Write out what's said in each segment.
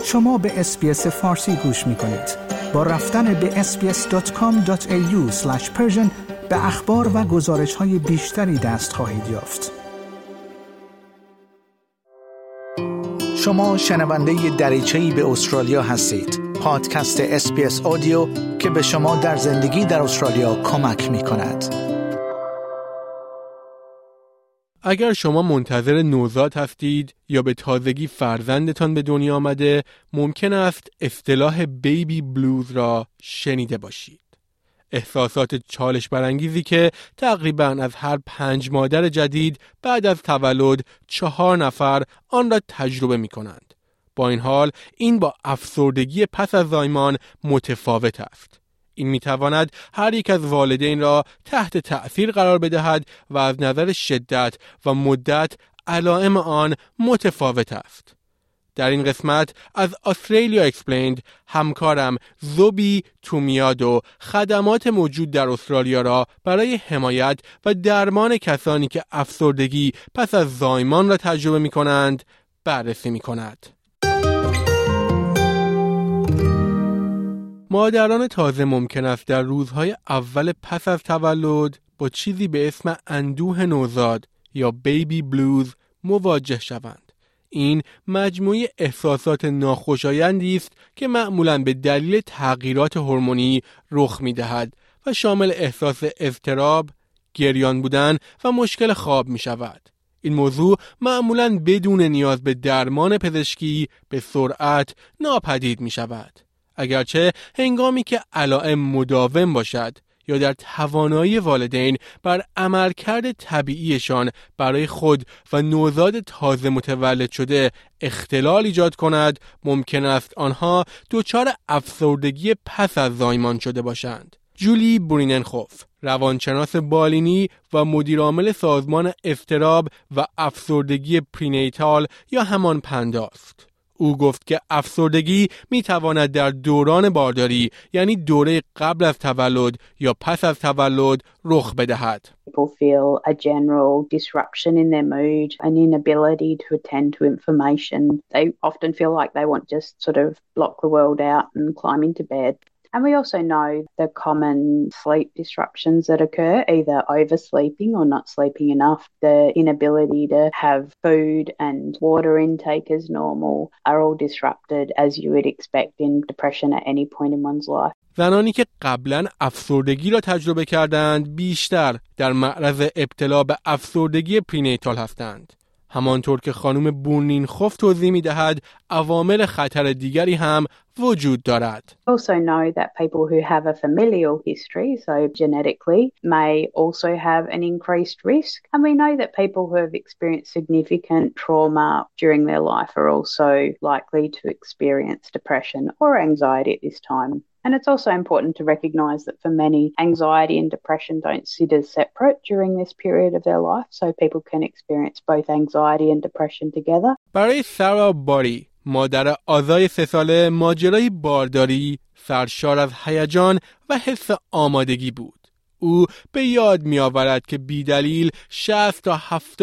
شما به اس‌بی‌اس فارسی گوش می‌کنید. با رفتن به sbs.com.au/persian به اخبار و گزارش‌های بیشتری دست خواهید یافت. شما شنونده دریچه‌ای به استرالیا هستید. پادکست اس‌بی‌اس آدیو که به شما در زندگی در استرالیا کمک می‌کند. اگر شما منتظر نوزاد هستید یا به تازگی فرزندتان به دنیا آمده، ممکن است اصطلاح بیبی بلوز را شنیده باشید. احساسات چالش برانگیزی که تقریباً از هر 5 مادر جدید بعد از تولد 4 نفر آن را تجربه می کنند. با این حال این با افسردگی پس از زایمان متفاوت است. این میتواند هر یک از والدین را تحت تأثیر قرار بدهد و از نظر شدت و مدت علائم آن متفاوت است. در این قسمت از استرالیا اکسپلیند همکارم زوبی تومیادو خدمات موجود در استرالیا را برای حمایت و درمان کسانی که افسردگی پس از زایمان را تجربه می کنند بررسی می کند. مادران تازه ممکن است در روزهای اول پس از تولد با چیزی به اسم اندوه نوزاد یا بیبی بلوز مواجه شوند. این مجموعه احساسات ناخوشایندی است که معمولاً به دلیل تغییرات هورمونی رخ می‌دهد و شامل احساس اضطراب، گریان بودن و مشکل خواب می‌شود. این موضوع معمولاً بدون نیاز به درمان پزشکی به سرعت ناپدید می‌شود. اگرچه هنگامی که علائم مداوم باشد یا در توانایی والدین بر عملکرد طبیعیشان برای خود و نوزاد تازه متولد شده اختلال ایجاد کند، ممکن است آنها دچار افسردگی پس از زایمان شده باشند. جولی بریننخوف، روانشناس بالینی و مدیرعامل سازمان اضطراب و افسردگی پرینیتال یا همان پنداست. او گفت که افسردگی می تواند در دوران بارداری یعنی دوره قبل از تولد یا پس از تولد رخ بدهد. People feel a general disruption in their mood, an inability to attend to information. They often feel like they want just sort of block the world out and climb into bed. And we also know the common sleep disruptions that occur, either oversleeping or not sleeping enough. The inability to have food and water intake as normal are all disrupted as you would expect in depression at any point in one's life. زنانی که قبلا افسردگی را تجربه کردند بیشتر در معرض ابتلا به افسردگی پرینیتال هستند. همانطور که خانم بریننخوف توضیح می‌دهد، عوامل خطر دیگری هم وجود دارد. Also know that people who have a familial history, so genetically, may also have an increased risk. And we know that people who have experienced significant trauma during their life are also likely to experience depression or anxiety at this time. And it's also important to recognise that for many, anxiety and depression don't sit as separate during this period of their life, so people can experience both anxiety and depression together. برای سارا باری، مادر آزای 3 ساله، ماجرای بارداری سرشار از هیجان و حس آمادگی بود. او به یاد می‌آورد که بی‌دلیل 60 تا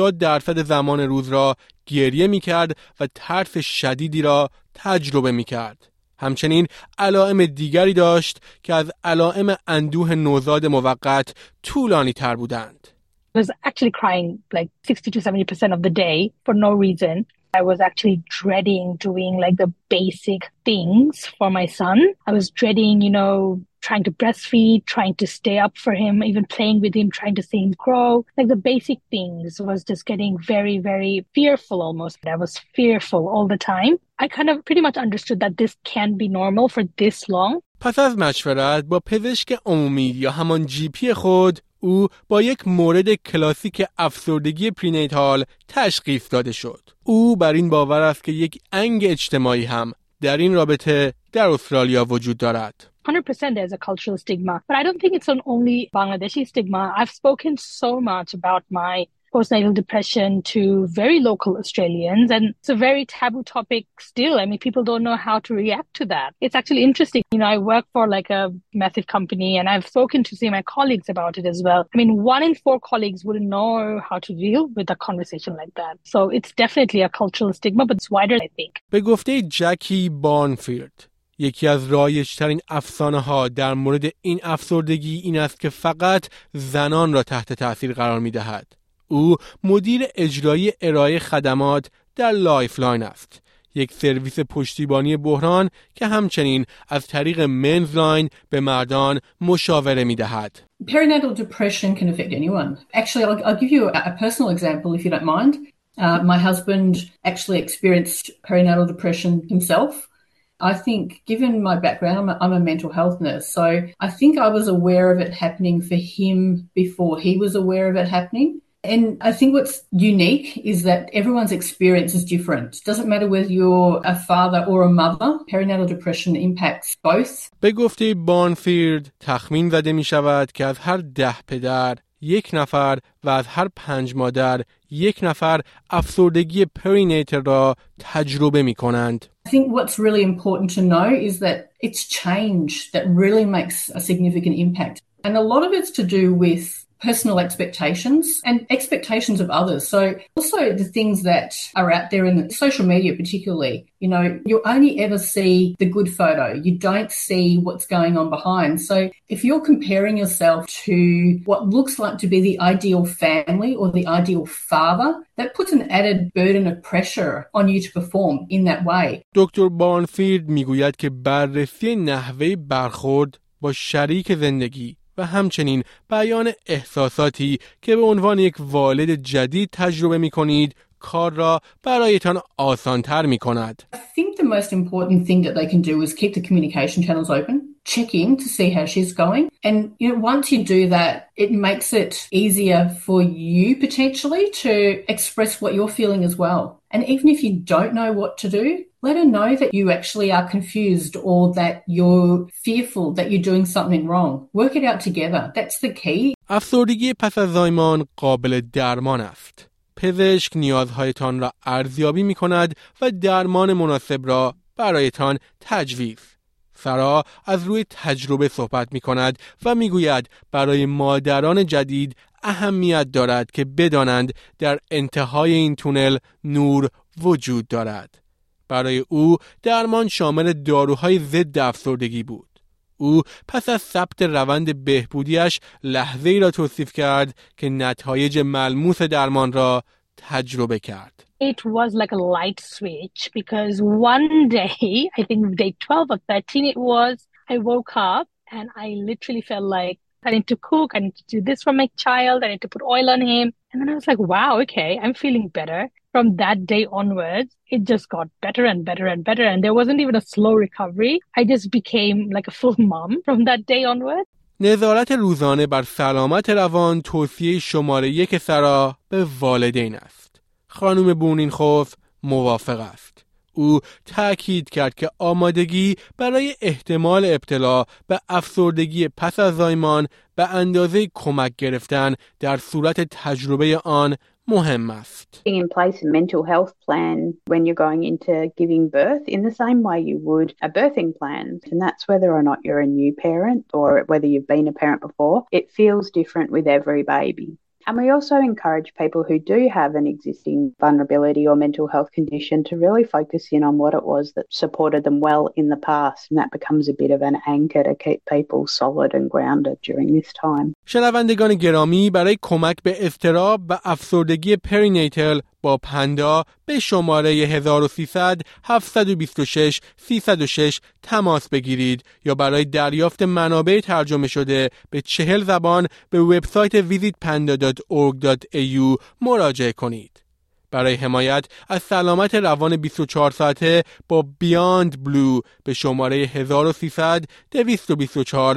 70% زمان روز را گریه می‌کرد و ترس شدیدی را تجربه می‌کرد. همچنین علائم دیگری داشت که از علائم اندوه نوزاد موقت طولانی تر بودند. I was actually crying like 60 to 70% of the day for no reason. I was actually dreading doing like the basic things for my son. I was dreading, trying to breastfeed, trying to stay up for him, even playing with him, trying to see him grow. Like the basic things was just getting very, very fearful almost. I was fearful all the time. I kind of pretty much understood that this can't be normal for this long. پس از مشورت با پزشک عمومی یا همان GP خود، او با یک مورد کلاسیک افسردگی پرینیتال تشخیص داده شد. او بر این باور است که یک انگ اجتماعی هم در این رابطه در استرالیا وجود دارد. 100% there's a cultural stigma, but I don't think it's an only Bangladeshi stigma. I've spoken so much about my postnatal depression to very local Australians. And it's a very taboo topic still. I mean, people don't know how to react to that. It's actually interesting. You know, I work for like a massive company and I've spoken to some of my colleagues about it as well. I mean, 1 in 4 colleagues wouldn't know how to deal with a conversation like that. So it's definitely a cultural stigma, but it's wider, I think. به گفته جکی بارنفیلد، یکی از رایج‌ترین افسانه‌ها در مورد این افسردگی این است که فقط زنان را تحت تأثیر قرار می‌دهد. او مدیر اجرایی ارائه خدمات در لایفلاین است، یک سرویس پشتیبانی بحران که همچنین از طریق منزلاین به مردان مشاوره می‌دهد. Perinatal depression can affect anyone. Actually, I'll give you a personal example if you don't mind. My husband actually experienced perinatal depression himself. I think, given my background, I'm a mental health nurse, so I think I was aware of it happening for him before he was aware of it happening. And I think what's unique is that everyone's experience is different. It doesn't matter whether you're a father or a mother. Perinatal depression impacts both. به گفته بارنفیلد تخمین زده می شود که از هر 10 پدر 1 نفر و از هر 5 مادر 1 نفر افسردگی پرینیتال را تجربه می کنند. I think what's really important to know is that it's change that really makes a significant impact. And a lot of it's to do with personal expectations and expectations of others. So also the things that are out there in social media particularly, you know, you only ever see the good photo. You don't see what's going on behind. So if you're comparing yourself to what looks like to be the ideal family or the ideal father, that puts an added burden of pressure on you to perform in that way. دکتر بارنفیلد میگوید که بررسی نحوه برخورد با شریک زندگی و همچنین بیان احساساتی که به عنوان یک والد جدید تجربه می کنید کار را برایتان آسان‌تر می کند. I think the most important thing that they can do is keep the communication channels open, check in to see how she's going. And you know, once you do that, it makes it easier for you potentially to express what you're feeling as well. And even if you don't know what to do, let her know that you actually are confused or that you're fearful that you're doing something wrong. Work it out together. That's the key. افسردگی پس از زایمان قابل درمان است. پزشک نیازهایتان را ارزیابی می کند و درمان مناسب را برایتان تجویز. سارا از روی تجربه صحبت می کند و می گوید برای مادران جدید اهمیت دارد که بدانند در انتهای این تونل نور وجود دارد. برای او درمان شامل داروهای ضد افسردگی بود. او پس از ثبت روند بهبودیش لحظه‌ای را توصیف کرد که نتایج ملموس درمان را تجربه کرد. It was like a light switch because one day, I think day 12 or 13 it was, I woke up and I literally felt like I need to cook, I need to do this for my child, I need to put oil on him. And then I was like, wow, okay, I'm feeling better. From that day onwards, it just got better and better and better. And there wasn't even a slow recovery. I just became like a full mom from that day onwards. نظارت روزانه بر سلامت روان توصیه شماره 1 سارا به والدین است. خانم بورنینخوف موافق است. او تأکید کرد که آمادگی برای احتمال ابتلا به افسردگی پس از زایمان به اندازه کمک گرفتن در صورت تجربه آن مهم است. In place a mental health plan when you're going into giving birth in the same way you would a birthing plan. And that's whether or not you're a new parent or whether you've been a parent before. It feels different with every baby. And we also encourage people who do have an existing vulnerability or mental health condition to really focus in on what it was that supported them well in the past. And that becomes a bit of an anchor to keep people solid and grounded during this time. شنوندگان گرامی، برای کمک به اضطراب و افسردگی پرینیتال با پندا به شماره 1300 726 306 تماس بگیرید یا برای دریافت منابع ترجمه شده به 40 زبان به وبسایت visitpanda.org.au مراجعه کنید. برای حمایت از سلامت روان 24 ساعته با بیاند بلو به شماره 1300 224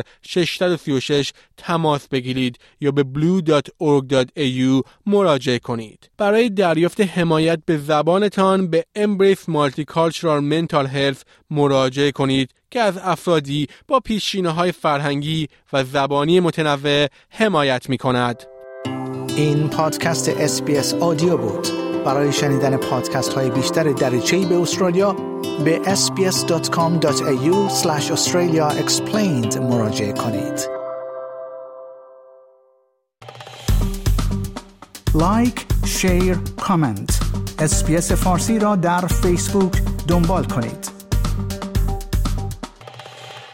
636 تماس بگیرید یا به blue.org.au مراجعه کنید. برای دریافت حمایت به زبانتان به Embrace Multicultural Mental Health مراجعه کنید که از افرادی با پیشینه‌های فرهنگی و زبانی متنوع حمایت می‌کند. این پادکست SBS آدیو بود. برای شنیدن پادکست های بیشتر دریچه‌ای به استرالیا به sbs.com.au/Australia Explained مراجعه کنید. لایک، شیر، کامنت. SBS فارسی را در فیسبوک دنبال کنید.